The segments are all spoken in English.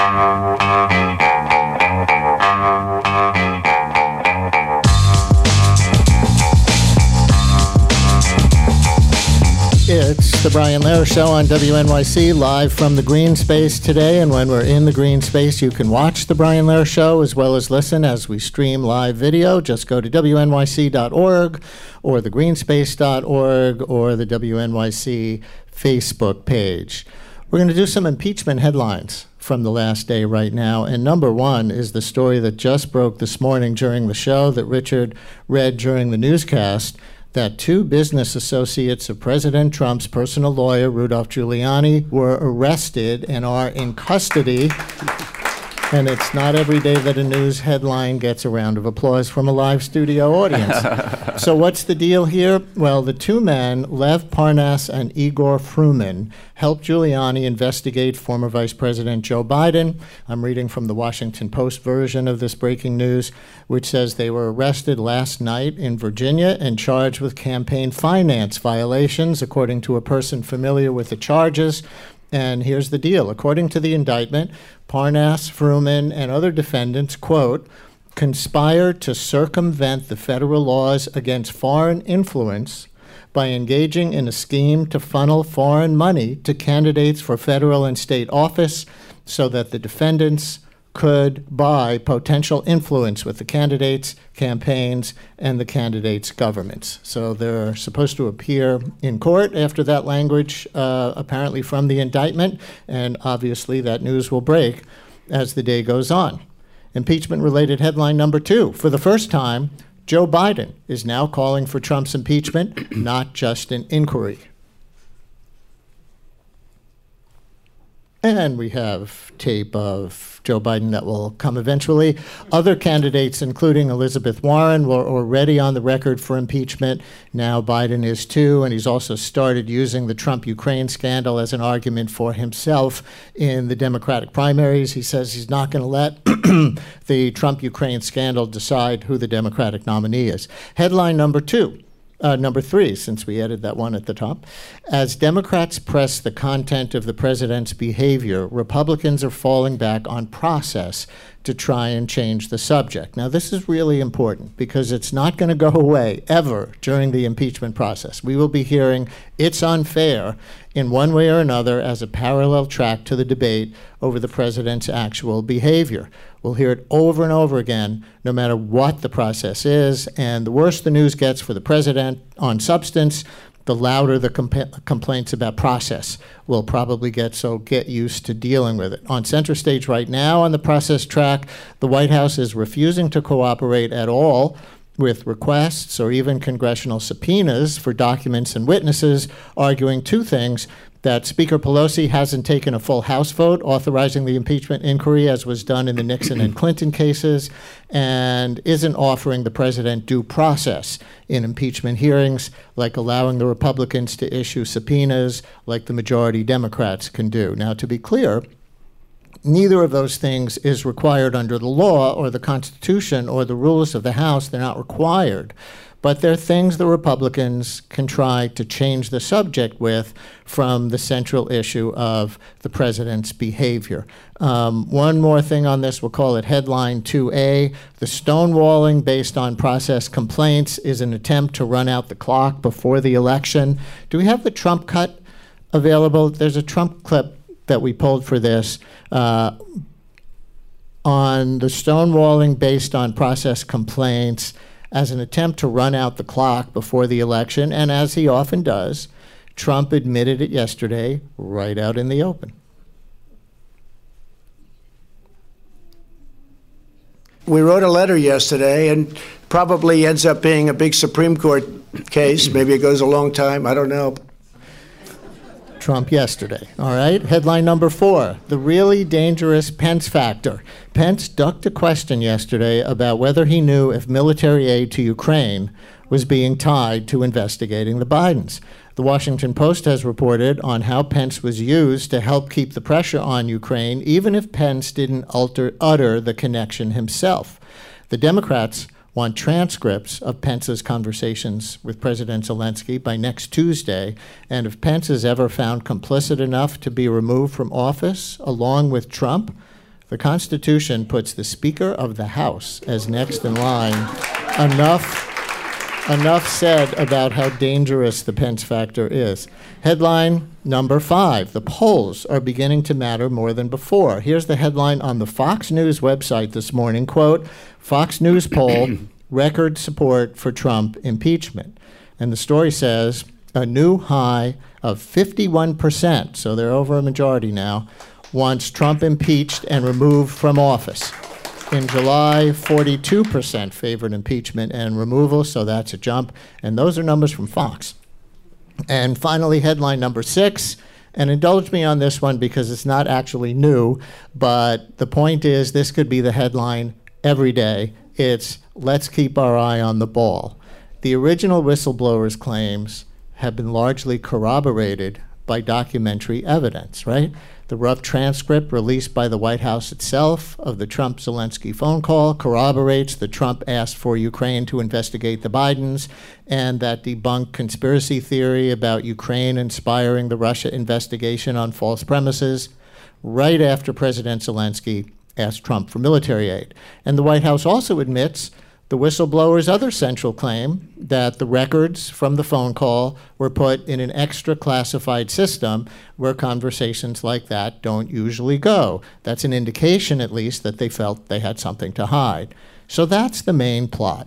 It's the Brian Lehrer Show on WNYC, live from the green space today. And when we're in the green space, you can watch the Brian Lehrer Show as well as listen as we stream live video. Just go to WNYC.org or thegreenspace.org or the WNYC Facebook page. We're going to do some impeachment headlines from the last day right now. And number one is the story that just broke this morning during the show that Richard read during the newscast, that two business associates of President Trump's personal lawyer, Rudolph Giuliani, were arrested and are in custody. And it's not every day that a news headline gets a round of applause from a live studio audience. So what's the deal here? Well, the two men, Lev Parnas and Igor Fruman, helped Giuliani investigate former Vice President Joe Biden. I'm reading from the Washington Post version of this breaking news, which says they were arrested last night in Virginia and charged with campaign finance violations, according to a person familiar with the charges. And here's the deal. According to the indictment, Parnas, Fruman, and other defendants, quote, conspired to circumvent the federal laws against foreign influence by engaging in a scheme to funnel foreign money to candidates for federal and state office so that the defendants could buy potential influence with the candidates' campaigns and the candidates' governments. So they're supposed to appear in court after that language, apparently from the indictment, and obviously that news will break as the day goes on. Impeachment-related headline number two. For the first time, Joe Biden is now calling for Trump's impeachment, not just an inquiry. And we have tape of Joe Biden that will come eventually. Other candidates, including Elizabeth Warren, were already on the record for impeachment. Now Biden is too, and he's also started using the Trump-Ukraine scandal as an argument for himself in the Democratic primaries. He says he's not going to let the Trump-Ukraine scandal decide who the Democratic nominee is. Headline number three, since we added that one at the top. As Democrats press the content of the president's behavior, Republicans are falling back on process to try and change the subject. Now, this is really important because it's not going to go away ever during the impeachment process. We will be hearing it's unfair in one way or another as a parallel track to the debate over the president's actual behavior. We'll hear it over and over again, no matter what the process is. And the worse the news gets for the president on substance, the louder the complaints about process will probably get, so get used to dealing with it. On center stage right now on the process track, the White House is refusing to cooperate at all with requests or even congressional subpoenas for documents and witnesses, arguing two things: that Speaker Pelosi hasn't taken a full House vote authorizing the impeachment inquiry, as was done in the Nixon and Clinton cases, and isn't offering the president due process in impeachment hearings, like allowing the Republicans to issue subpoenas like the majority Democrats can do. Now, to be clear, neither of those things is required under the law or the Constitution or the rules of the House. They're not required. But they're things the Republicans can try to change the subject with from the central issue of the president's behavior. One more thing on this, we'll call it headline 2A. The stonewalling based on process complaints is an attempt to run out the clock before the election. Do we have the Trump cut available? There's a Trump clip that we pulled for this on the stonewalling based on process complaints as an attempt to run out the clock before the election. And as he often does, Trump admitted it yesterday right out in the open. We wrote a letter yesterday, and probably ends up being a big Supreme Court case. Maybe it goes a long time. I don't know. Trump yesterday. All right. Headline number 4, the really dangerous Pence factor. Pence ducked a question yesterday about whether he knew if military aid to Ukraine was being tied to investigating the Bidens. The Washington Post has reported on how Pence was used to help keep the pressure on Ukraine, even if Pence didn't utter the connection himself. The Democrats want transcripts of Pence's conversations with President Zelensky by next Tuesday, and if Pence is ever found complicit enough to be removed from office along with Trump, The Constitution puts the Speaker of the House as next in line. Enough said about how dangerous the Pence factor is. Headline number 5, the polls are beginning to matter more than before. Here's the headline on the Fox News website this morning, quote, Fox News poll, record support for Trump impeachment. And the story says a new high of 51%, so they're over a majority now, wants Trump impeached and removed from office. In July, 42% favored impeachment and removal, so that's a jump. And those are numbers from Fox. And finally, headline number 6, and indulge me on this one because it's not actually new, but the point is this could be the headline every day. It's, let's keep our eye on the ball. The original whistleblower's claims have been largely corroborated by documentary evidence, right? The rough transcript released by the White House itself of the Trump-Zelensky phone call corroborates that Trump asked for Ukraine to investigate the Bidens, and that debunked conspiracy theory about Ukraine inspiring the Russia investigation on false premises right after President Zelensky asked Trump for military aid. And the White House also admits the whistleblower's other central claim, that the records from the phone call were put in an extra classified system where conversations like that don't usually go. That's an indication, at least, that they felt they had something to hide. So that's the main plot.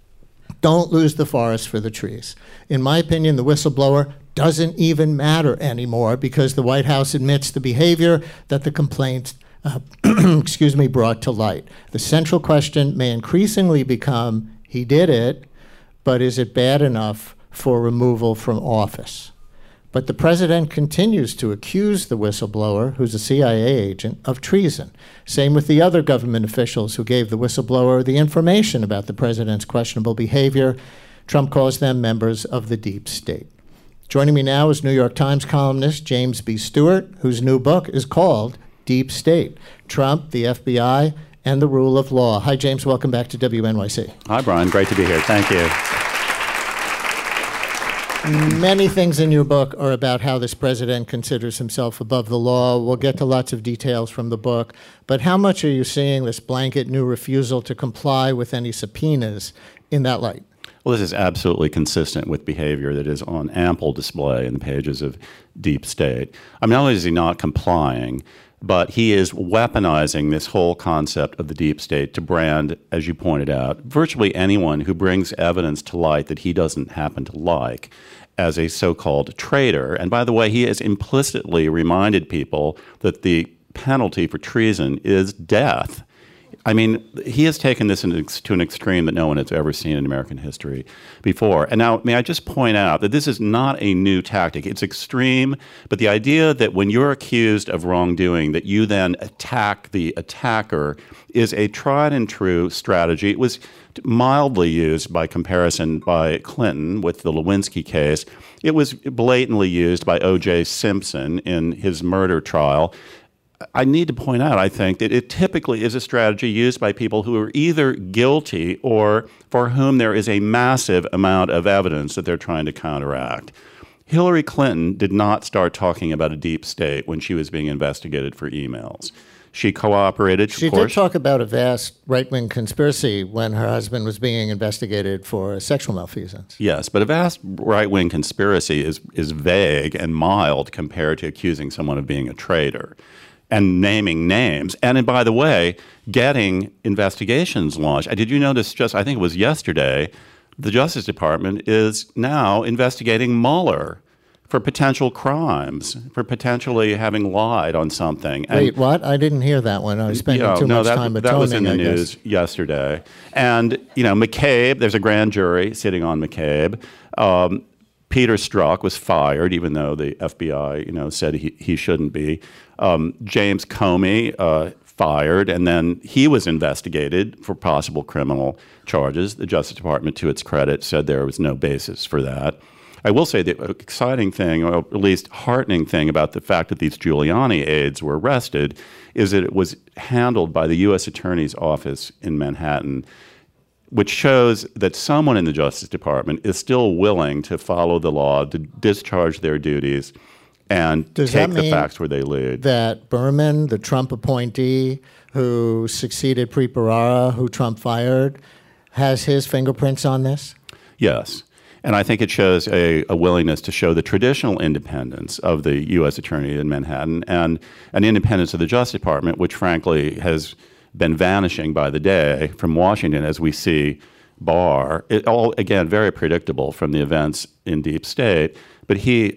Don't lose the forest for the trees. In my opinion, the whistleblower doesn't even matter anymore because the White House admits the behavior that the complaint brought to light. The central question may increasingly become, he did it, but is it bad enough for removal from office? But the president continues to accuse the whistleblower, who's a CIA agent, of treason. Same with the other government officials who gave the whistleblower the information about the president's questionable behavior. Trump calls them members of the deep state. Joining me now is New York Times columnist James B. Stewart, whose new book is called Deep State, Trump, the FBI, and the Rule of Law. Hi, James. Welcome back to WNYC. Hi, Brian. Great to be here. Thank you. Many things in your book are about how this president considers himself above the law. We'll get to lots of details from the book. But how much are you seeing this blanket new refusal to comply with any subpoenas in that light? Well, this is absolutely consistent with behavior that is on ample display in the pages of Deep State. I mean, not only is he not complying, but he is weaponizing this whole concept of the deep state to brand, as you pointed out, virtually anyone who brings evidence to light that he doesn't happen to like as a so-called traitor. And by the way, he has implicitly reminded people that the penalty for treason is death. I mean, he has taken this to an extreme that no one has ever seen in American history before. And now, may I just point out that this is not a new tactic. It's extreme, but the idea that when you're accused of wrongdoing, that you then attack the attacker is a tried and true strategy. It was mildly used by comparison by Clinton with the Lewinsky case. It was blatantly used by O.J. Simpson in his murder trial. I need to point out, I think, that it typically is a strategy used by people who are either guilty or for whom there is a massive amount of evidence that they're trying to counteract. Hillary Clinton did not start talking about a deep state when she was being investigated for emails. She cooperated. She did talk about a vast right-wing conspiracy when her husband was being investigated for sexual malfeasance. Yes, but a vast right-wing conspiracy is vague and mild compared to accusing someone of being a traitor and naming names. And by the way, getting investigations launched. Did you notice I think it was yesterday, the Justice Department is now investigating Mueller for potential crimes, for potentially having lied on something. Wait, what? I didn't hear that one. I was spending too much time atoning, that was in the news yesterday. And, McCabe, there's a grand jury sitting on McCabe. Peter Strzok was fired, even though the FBI, said he shouldn't be. James Comey fired, and then he was investigated for possible criminal charges. The Justice Department, to its credit, said there was no basis for that. I will say the exciting thing, or at least heartening thing about the fact that these Giuliani aides were arrested is that it was handled by the U.S. Attorney's Office in Manhattan, which shows that someone in the Justice Department is still willing to follow the law, to discharge their duties, and take the facts where they lead. That Berman, the Trump appointee, who succeeded Preet Bharara, who Trump fired, has his fingerprints on this? Yes. And I think it shows a willingness to show the traditional independence of the U.S. Attorney in Manhattan and an independence of the Justice Department, which frankly has been vanishing by the day from Washington as we see Barr. It all, again, very predictable from the events in Deep State. But he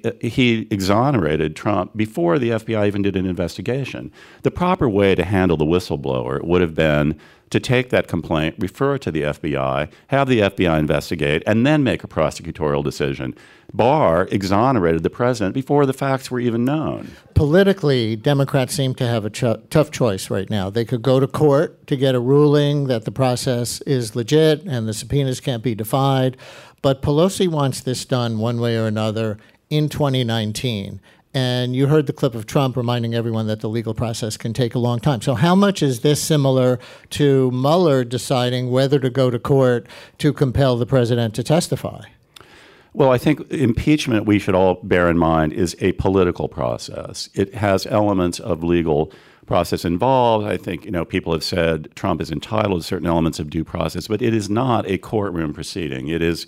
exonerated Trump before the FBI even did an investigation. The proper way to handle the whistleblower would have been to take that complaint, refer it to the FBI, have the FBI investigate, and then make a prosecutorial decision. Barr exonerated the president before the facts were even known. Politically, Democrats seem to have a tough choice right now. They could go to court to get a ruling that the process is legit and the subpoenas can't be defied. But Pelosi wants this done one way or another in 2019. And you heard the clip of Trump reminding everyone that the legal process can take a long time. So how much is this similar to Mueller deciding whether to go to court to compel the president to testify? Well, I think impeachment, we should all bear in mind, is a political process. It has elements of legal process involved. I think, people have said Trump is entitled to certain elements of due process, but it is not a courtroom proceeding. It is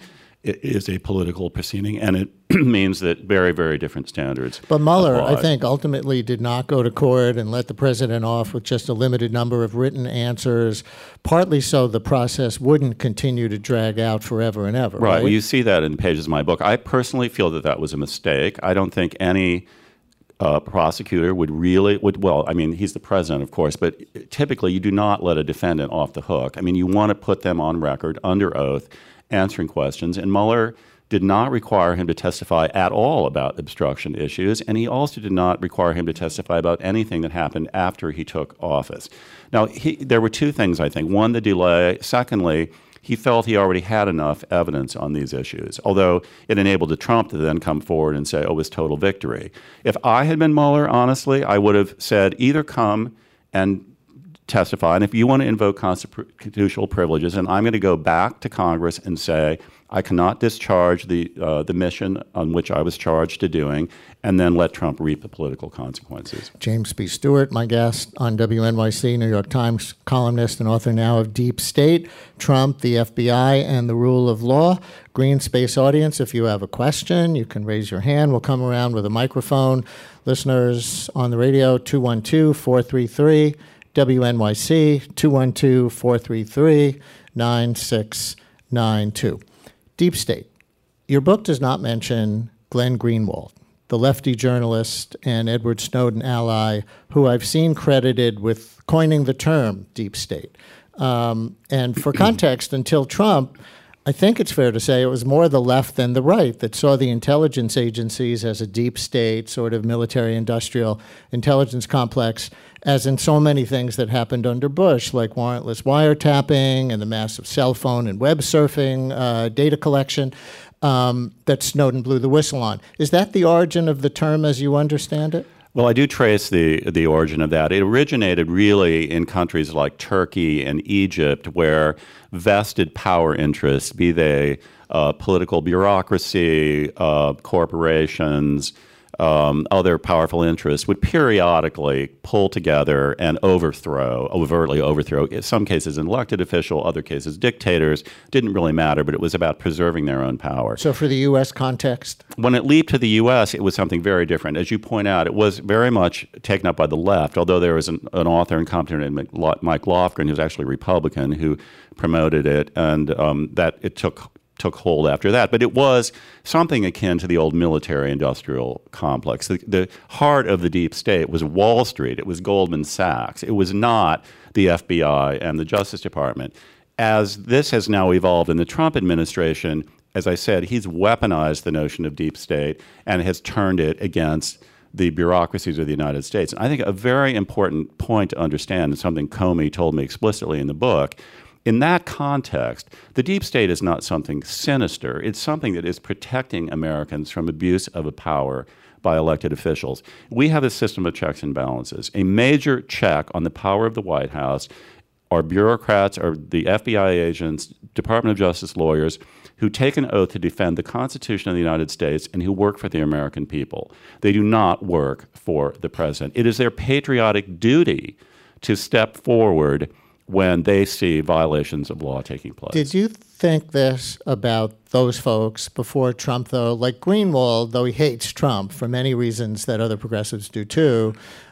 a political proceeding, and it means that very, very different standards But Mueller, apply. I think, ultimately did not go to court and let the president off with just a limited number of written answers, partly so the process wouldn't continue to drag out forever and ever. Right. Well, you see that in the pages of my book. I personally feel that that was a mistake. I don't think any prosecutor would, well, I mean, he's the president, of course, but typically you do not let a defendant off the hook. I mean, you want to put them on record, under oath, answering questions. And Mueller did not require him to testify at all about obstruction issues, and he also did not require him to testify about anything that happened after he took office. Now, there were two things, I think. One, the delay. Secondly, he felt he already had enough evidence on these issues, although it enabled Trump to then come forward and say, oh, it was total victory. If I had been Mueller, honestly, I would have said either come and testify, and if you want to invoke constitutional privileges, and I'm going to go back to Congress and say I cannot discharge the mission on which I was charged to doing, and then let Trump reap the political consequences. James B. Stewart, my guest on WNYC, New York Times columnist and author now of Deep State, Trump, the FBI, and the Rule of Law. Green Space audience, if you have a question, you can raise your hand. We'll come around with a microphone. Listeners on the radio, 212-433 WNYC, 212-433-9692. Deep State. Your book does not mention Glenn Greenwald, the lefty journalist and Edward Snowden ally, who I've seen credited with coining the term Deep State. And for context, until Trump, I think it's fair to say it was more the left than the right that saw the intelligence agencies as a deep state, sort of military-industrial intelligence complex, as in so many things that happened under Bush, like warrantless wiretapping and the massive cell phone and web surfing data collection that Snowden blew the whistle on. Is that the origin of the term as you understand it? Well, I do trace the origin of that. It originated really in countries like Turkey and Egypt, where vested power interests, be they political bureaucracy, corporations, other powerful interests, would periodically pull together and overtly overthrow, in some cases an elected official, other cases dictators. Didn't really matter, but it was about preserving their own power. So for the U.S. context? When it leaped to the U.S., it was something very different. As you point out, it was very much taken up by the left, although there was an author and commentator named Mike Lofgren, who's actually a Republican, who promoted it, and that it took hold after that. But it was something akin to the old military-industrial complex. The heart of the deep state was Wall Street. It was Goldman Sachs. It was not the FBI and the Justice Department. As this has now evolved in the Trump administration, as I said, he's weaponized the notion of deep state and has turned it against the bureaucracies of the United States. And I think a very important point to understand, and something Comey told me explicitly in the book, in that context, the deep state is not something sinister. It's something that is protecting Americans from abuse of a power by elected officials. We have a system of checks and balances. A major check on the power of the White House are bureaucrats, or the FBI agents, Department of Justice lawyers, who take an oath to defend the Constitution of the United States and who work for the American people. They do not work for the president. It is their patriotic duty to step forward when they see violations of law taking place. Did you think this about those folks before Trump, though? Like Greenwald, though he hates Trump for many reasons that other progressives do too,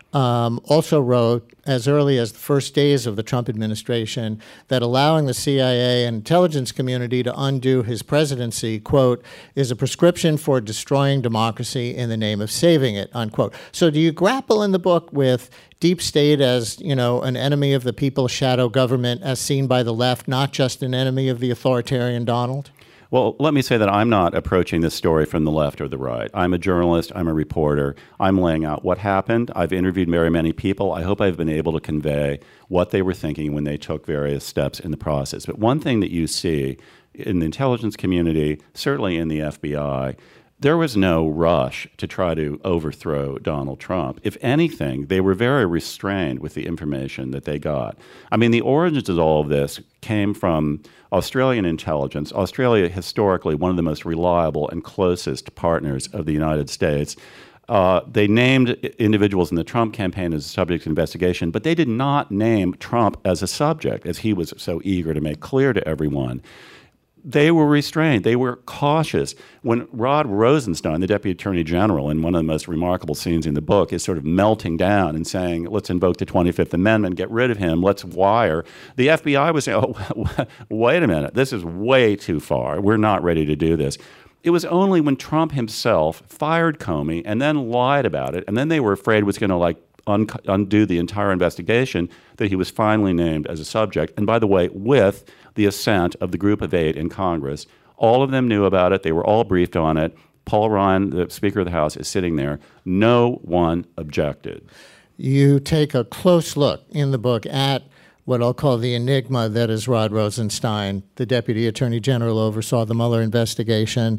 also wrote as early as the first days of the Trump administration that allowing the CIA and intelligence community to undo his presidency, quote, is a prescription for destroying democracy in the name of saving it, unquote. So do you grapple in the book with deep state as, an enemy of the people, shadow government as seen by the left, not just an enemy of the authoritarian Donald? Well, let me say that I'm not approaching this story from the left or the right. I'm a journalist. I'm a reporter. I'm laying out what happened. I've interviewed very many people. I hope I've been able to convey what they were thinking when they took various steps in the process. But one thing that you see in the intelligence community, certainly in the FBI, there was no rush to try to overthrow Donald Trump. If anything, they were very restrained with the information that they got. I mean, the origins of all of this came from Australian intelligence. Australia, historically, one of the most reliable and closest partners of the United States. They named individuals in the Trump campaign as a subject of investigation, but they did not name Trump as a subject, as he was so eager to make clear to everyone. They were restrained. They were cautious. When Rod Rosenstein, the Deputy Attorney General, in one of the most remarkable scenes in the book, is sort of melting down and saying, let's invoke the 25th Amendment, get rid of him, let's wire, the FBI was saying, oh, wait a minute, this is way too far. We're not ready to do this. It was only when Trump himself fired Comey and then lied about it, and then they were afraid it was going to undo the entire investigation, that he was finally named as a subject. And by the way, with the assent of the Group of 8 in Congress. All of them knew about it. They were all briefed on it. Paul Ryan, the Speaker of the House, is sitting there. No one objected. You take a close look in the book at what I'll call the enigma that is Rod Rosenstein. The Deputy Attorney General oversaw the Mueller investigation.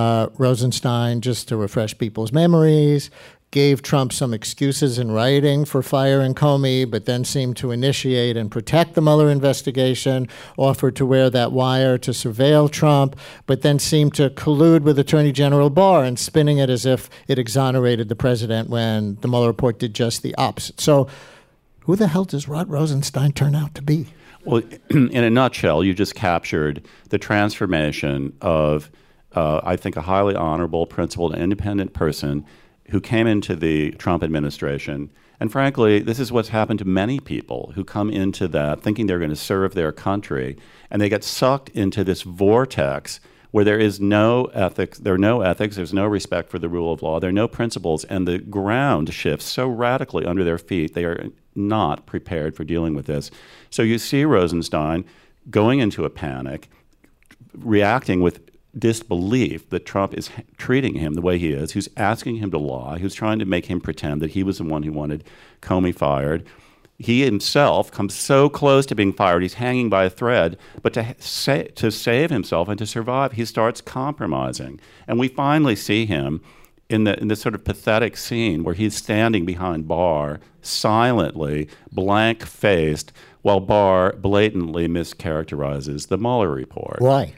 Rosenstein, just to refresh people's memories, gave Trump some excuses in writing for firing Comey, but then seemed to initiate and protect the Mueller investigation, offered to wear that wire to surveil Trump, but then seemed to collude with Attorney General Barr and spinning it as if it exonerated the president when the Mueller report did just the opposite. So who the hell does Rod Rosenstein turn out to be? Well, in a nutshell, you just captured the transformation of, I think, a highly honorable, principled, independent person who came into the Trump administration. And frankly, this is what's happened to many people who come into that thinking they're going to serve their country, and they get sucked into this vortex where there is no ethics, there's no respect for the rule of law, there are no principles, and the ground shifts so radically under their feet, they are not prepared for dealing with this. So you see Rosenstein going into a panic, reacting with disbelief that Trump is treating him the way he is, who's asking him to lie, who's trying to make him pretend that he was the one who wanted Comey fired. He himself comes so close to being fired, he's hanging by a thread, but to save himself and to survive, he starts compromising. And we finally see him in this sort of pathetic scene where he's standing behind Barr, silently, blank-faced, while Barr blatantly mischaracterizes the Mueller report. Why?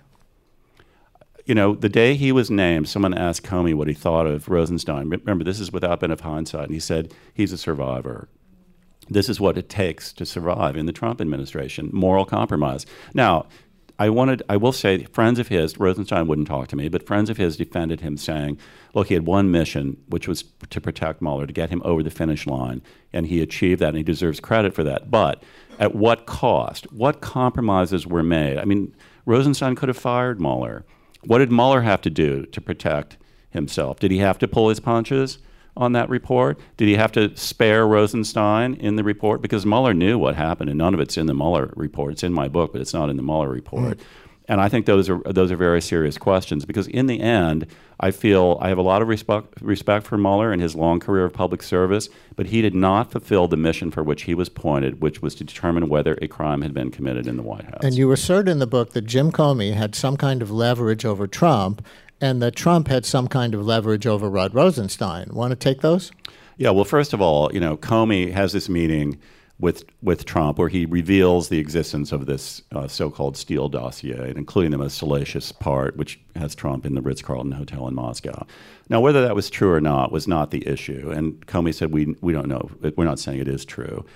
You know, the day he was named, someone asked Comey what he thought of Rosenstein. Remember, this is without bit of hindsight. And he said, he's a survivor. This is what it takes to survive in the Trump administration, moral compromise. Now, I will say, friends of his, Rosenstein wouldn't talk to me, but friends of his defended him saying, look, he had one mission, which was to protect Mueller, to get him over the finish line, and he achieved that, and he deserves credit for that. But at what cost? What compromises were made? I mean, Rosenstein could have fired Mueller. What did Mueller have to do to protect himself? Did he have to pull his punches on that report? Did he have to spare Rosenstein in the report? Because Mueller knew what happened, and none of it's in the Mueller report. It's in my book, but it's not in the Mueller report. And I think those are very serious questions, because in the end, I feel I have a lot of respect for Mueller and his long career of public service, but he did not fulfill the mission for which he was appointed, which was to determine whether a crime had been committed in the White House. And you assert in the book that Jim Comey had some kind of leverage over Trump, and that Trump had some kind of leverage over Rod Rosenstein. Want to take those? Yeah, well, first of all, you know, Comey has this meeting with Trump where he reveals the existence of this so-called Steele dossier, including the most salacious part, which has Trump in the Ritz-Carlton Hotel in Moscow. Now, whether that was true or not was not the issue, and Comey said, we don't know. We're not saying it is true.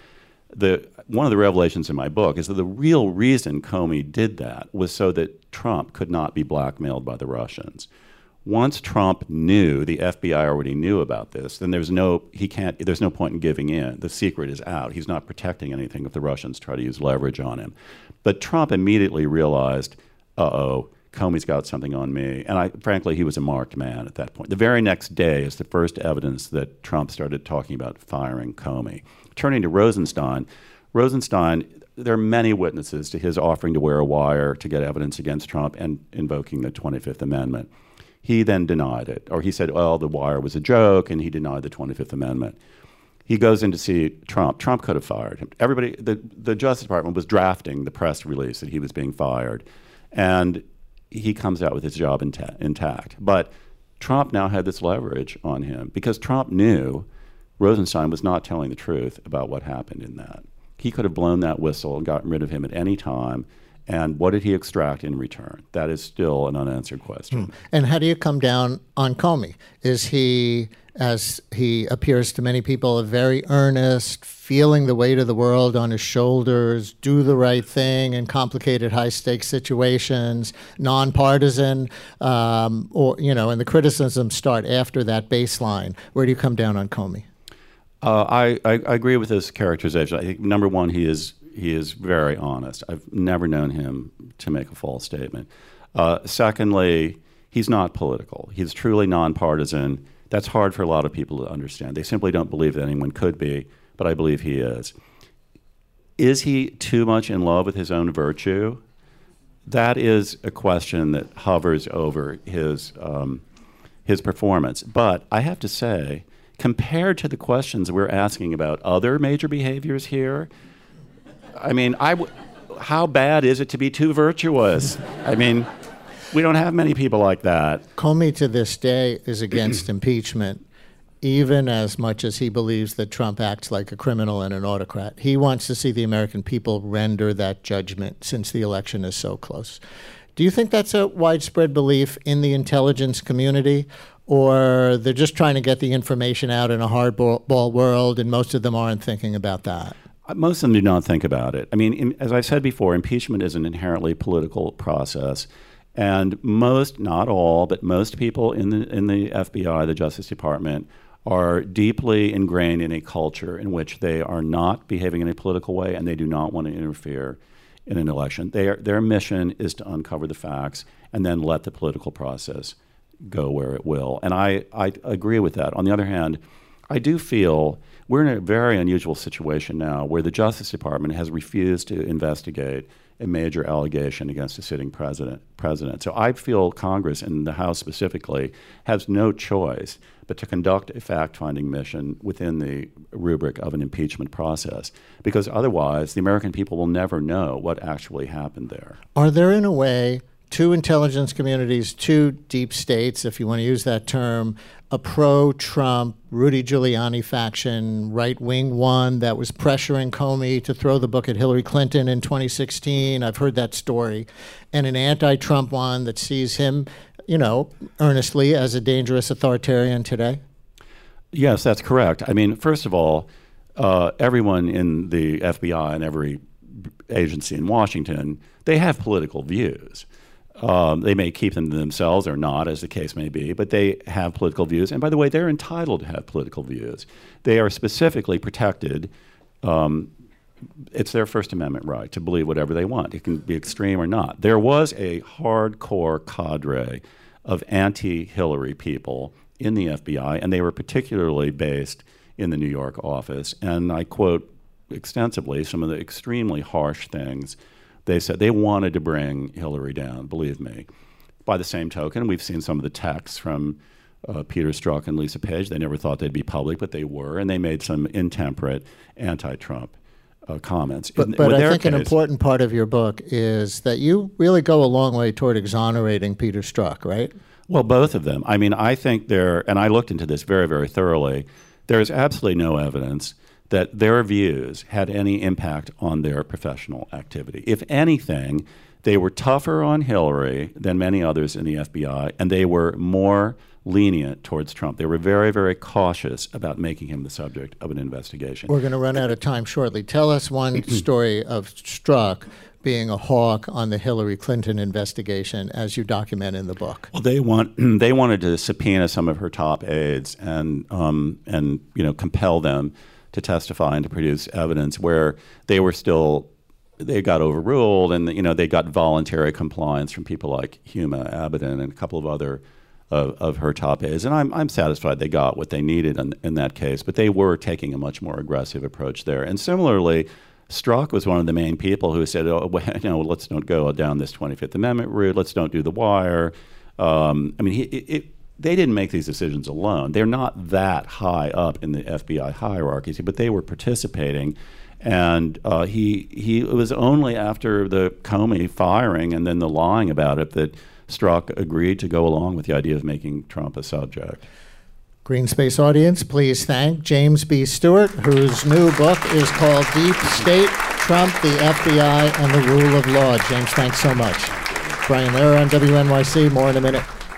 one of the revelations in my book is that the real reason Comey did that was so that Trump could not be blackmailed by the Russians. Once Trump knew, the FBI already knew about this, then there's no point in giving in. The secret is out. He's not protecting anything if the Russians try to use leverage on him. But Trump immediately realized, uh-oh, Comey's got something on me. And frankly, he was a marked man at that point. The very next day is the first evidence that Trump started talking about firing Comey. Turning to Rosenstein, there are many witnesses to his offering to wear a wire to get evidence against Trump and invoking the 25th Amendment. He then denied it, or he said, well, the wire was a joke, and he denied the 25th Amendment. He goes in to see Trump. Trump could have fired him. The Justice Department was drafting the press release that he was being fired, and he comes out with his job intact. But Trump now had this leverage on him because Trump knew Rosenstein was not telling the truth about what happened in that. He could have blown that whistle and gotten rid of him at any time. And what did he extract in return? That is still an unanswered question. And how do you come down on Comey? Is he, as he appears to many people, a very earnest, feeling the weight of the world on his shoulders, do the right thing in complicated, high-stakes situations, nonpartisan, and the criticisms start after that baseline? Where do you come down on Comey? I agree with this characterization. I think, number one, he is very honest. I've never known him to make a false statement. Secondly, he's not political. He's truly nonpartisan. That's hard for a lot of people to understand. They simply don't believe that anyone could be, but I believe he is. Is he too much in love with his own virtue? That is a question that hovers over his performance. But I have to say, compared to the questions we're asking about other major behaviors here, I mean, how bad is it to be too virtuous? I mean, we don't have many people like that. Comey to this day is against impeachment, even as much as he believes that Trump acts like a criminal and an autocrat. He wants to see the American people render that judgment since the election is so close. Do you think that's a widespread belief in the intelligence community? Or they're just trying to get the information out in a hardball world, and most of them aren't thinking about that? Most of them do not think about it. I mean, as I said before, impeachment is an inherently political process. And most, not all, but most people in the FBI, the Justice Department, are deeply ingrained in a culture in which they are not behaving in a political way and they do not want to interfere in an election. Their mission is to uncover the facts and then let the political process go where it will. And I agree with that. On the other hand, I do feel we're in a very unusual situation now where the Justice Department has refused to investigate a major allegation against a sitting president. So I feel Congress, and the House specifically, has no choice but to conduct a fact-finding mission within the rubric of an impeachment process, because otherwise the American people will never know what actually happened there. Are there, in a way, two intelligence communities, two deep states, if you want to use that term, a pro-Trump, Rudy Giuliani faction, right-wing one that was pressuring Comey to throw the book at Hillary Clinton in 2016? I've heard that story. And an anti-Trump one that sees him, earnestly as a dangerous authoritarian today? Yes, that's correct. I mean, first of all, everyone in the FBI and every agency in Washington, they have political views. They may keep them to themselves or not, as the case may be, but they have political views. And by the way, they're entitled to have political views. They are specifically protected. It's their First Amendment right to believe whatever they want. It can be extreme or not. There was a hardcore cadre of anti-Hillary people in the FBI, and they were particularly based in the New York office. And I quote extensively some of the extremely harsh things they said. They wanted to bring Hillary down, believe me. By the same token, we've seen some of the texts from Peter Strzok and Lisa Page. They never thought they'd be public, but they were, and they made some intemperate anti-Trump comments. But I think an important part of your book is that you really go a long way toward exonerating Peter Strzok, right? Well, both of them. I mean, I think and I looked into this very, very thoroughly, there is absolutely no evidence that their views had any impact on their professional activity. If anything, they were tougher on Hillary than many others in the FBI, and they were more lenient towards Trump. They were very, very cautious about making him the subject of an investigation. We're going to run out of time shortly. Tell us one story of Strzok being a hawk on the Hillary Clinton investigation, as you document in the book. Well, they wanted to subpoena some of her top aides and compel them to testify and to produce evidence where they got overruled, and they got voluntary compliance from people like Huma Abedin and a couple of other of her top aides. And I'm satisfied they got what they needed in that case, but they were taking a much more aggressive approach there. And similarly, Strzok was one of the main people who said, let's don't go down this 25th Amendment route. Let's don't do the wire. They didn't make these decisions alone. They're not that high up in the FBI hierarchy, but they were participating. And it was only after the Comey firing and then the lying about it that Strzok agreed to go along with the idea of making Trump a subject. Green Space audience, please thank James B. Stewart, whose new book is called Deep State, Trump, the FBI, and the Rule of Law. James, thanks so much. Brian Lehrer on WNYC. More in a minute.